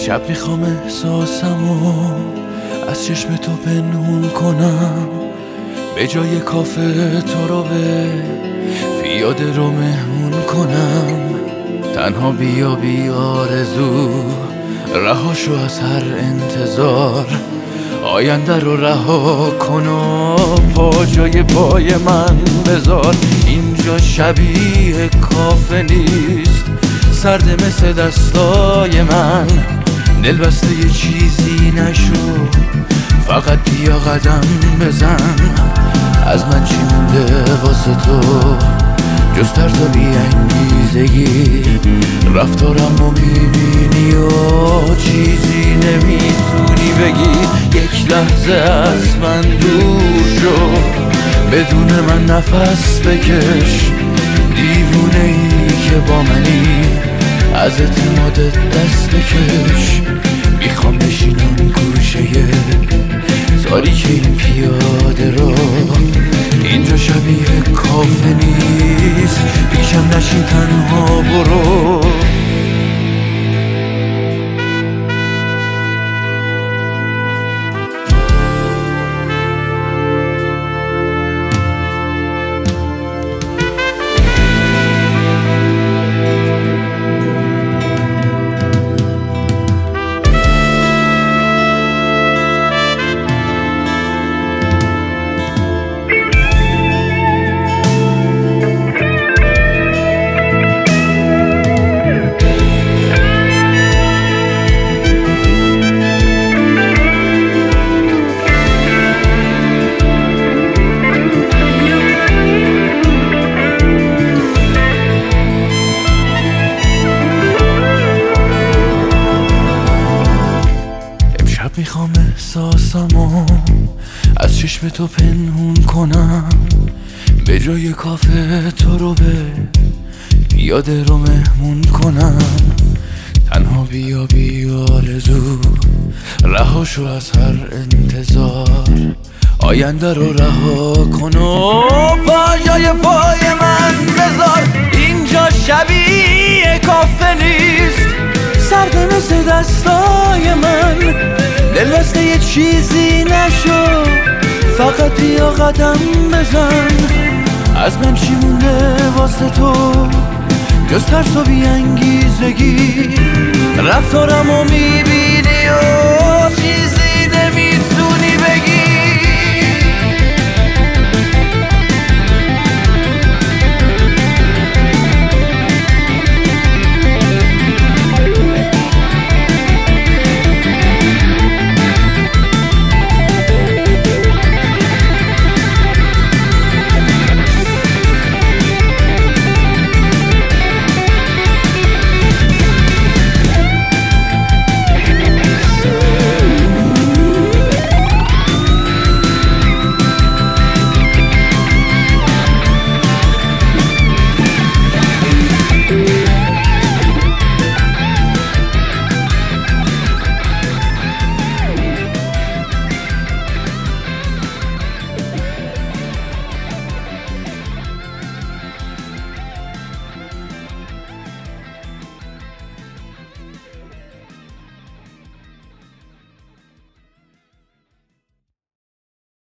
امشب میخوام احساسمو از چشم تو پنهون کنم، به جای کافه تو رو به پیاده رو مهمون کنم. تنها بیا بی آرزو، رهاشو از هر انتظار، آینده رو رها کن و پا جای پای من بذار. اینجا شبیه کافه نیست، سرد مثل دستای من، دلبسته یه چیزی نشو، فقط بیا قدم بزن. از من چی مونده واسه تو جز ترس و بی‌انگیزگی؟ رفتارمو میبینی و چیزی نمیتونی بگی. یک لحظه از من دور شو، بدون من نفس بکش. دیوونه ای که با منی، از اعتمادت دست بکش. میخوام بشینم گوشه تاریک این پیاده رو، اینجا شبیه کافه نیست، پیشم نشین تنها برو. میخوام احساسمو از چشم تو پنهون کنم، به جای کافه تو رو به پیاده رو مهمون کنم. تنها بیا بی آرزو، رهاشو از هر انتظار، آینده رو رها کن و پا جای پای من بذار. اینجا شبیه کافه نیست، سرد مثل دستای من، دلبسته یه چیزی نشو، فقط بیا قدم بزن. از من چی مونده واسه تو جز ترس و بی‌انگیزگی؟ رفتارمو میبینی و چیزی